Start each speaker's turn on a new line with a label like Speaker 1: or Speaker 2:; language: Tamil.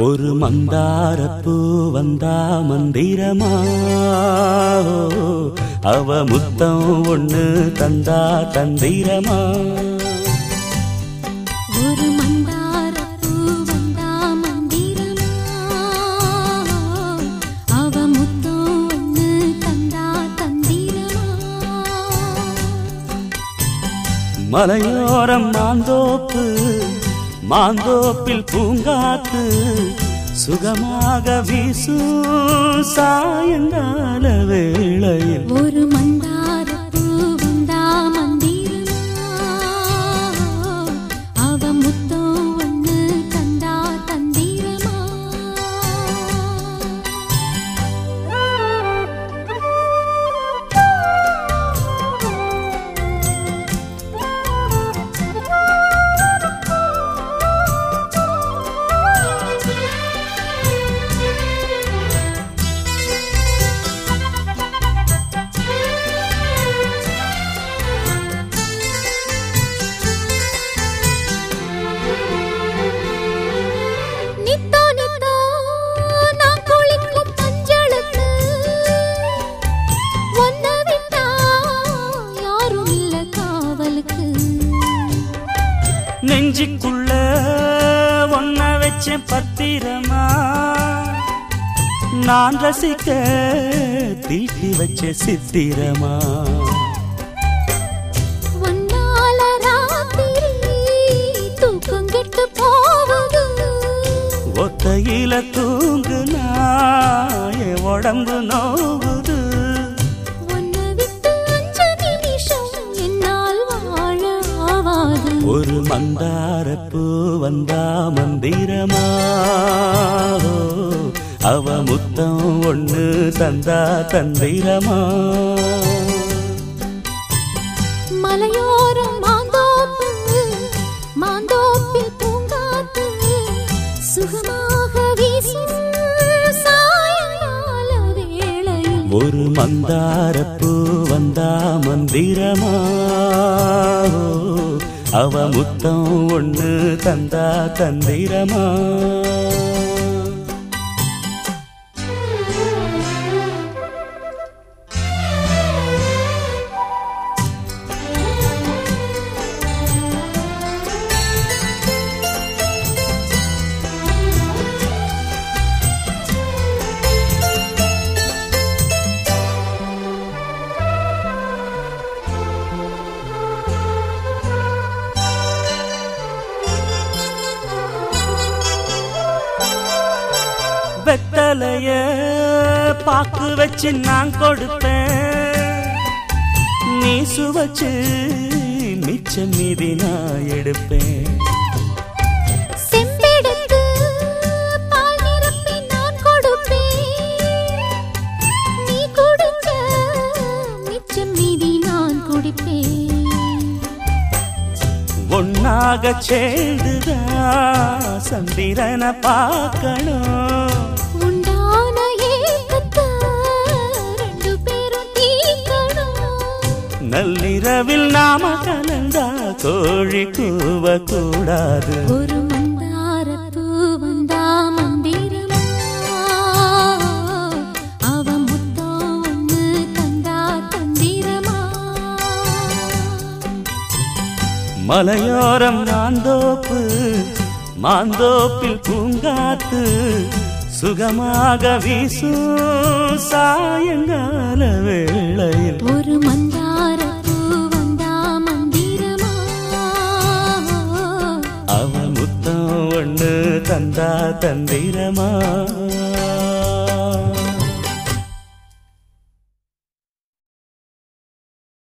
Speaker 1: ஒரு மந்தாரப்பூ வந்தா மந்திரமா, அவ முத்தம் ஒண்ணு தந்தா தந்திரமா.
Speaker 2: ஒரு மந்தாரப்பூ வந்தா மந்திரமா, அவ முத்தம் ஒண்ணு தந்தா தந்திரமா.
Speaker 1: மலையோரம் மாந்தோப்பு, மாந்தோப்பில் பூங்காத்து சுகமாக வீசும் சாயங்கால வேளையில்.
Speaker 2: ஒரு மந்தாரப்பூ வந்தா மந்திரமா, அவ முத்தம் ஒண்ணு தந்தா தந்திரமா.
Speaker 1: நெஞ்சிக்குள்ள ஒன்ன வச்ச பத்திரமா, நான் ரசிக்க தீட்டி வச்ச சித்திரமா.
Speaker 2: ஒன்னால ராத்திரி தூக்கம் கெட்டு போகுது,
Speaker 1: ஒத்தையில தூங்குனா என் உடம்பு நோவுது. ஒரு மந்தாரப்பூ வந்தா மந்திரமா, அவ முத்தம் ஒண்ணு தந்தா தந்திரமா.
Speaker 2: மலையோரம் மாந்தோப்பு, மாந்தோப்பில் பூங்காத்து சுகமாக வீசும் சாயங்கால வேளையில்.
Speaker 1: ஒரு மந்தாரப்பூ வந்தா மந்திரமா, அவ முத்தம் ஒண்ணு தந்தா தந்திரமா. வெத்தலைய பாக்கு வச்சு நான் கொடுப்பேன், நீ சுவச்சு மிச்சம் மீதி நான் எடுப்பேன்.
Speaker 2: செம்பெடுத்து பால் நிரப்பி நான் கொடுப்பேன், நீ குடிச்ச மிச்சம் மீதி நான் குடிப்பேன்.
Speaker 1: ஒன்னாக சேர்ந்துதான் சந்திரனை பார்க்கணும், நள்ளிரவில் நாம கலந்தா கோழி கூவ கூடாது.
Speaker 2: ஒரு மந்தாரப்பூ வந்தா மந்திரமா, அவ முத்தம் ஒண்ணு தந்தா தந்திரமா.
Speaker 1: மலையோரம் மாந்தோப்பு, மாந்தோப்பில் பூங்காத்து சுகமாக வீசும் சாயங்கால வேளையில்.
Speaker 2: ஒரு மந்தாரப்பூ வந்தா மந்திரமா,
Speaker 1: அவ முத்தம் ஒண்ணு தந்தா தந்திரமா.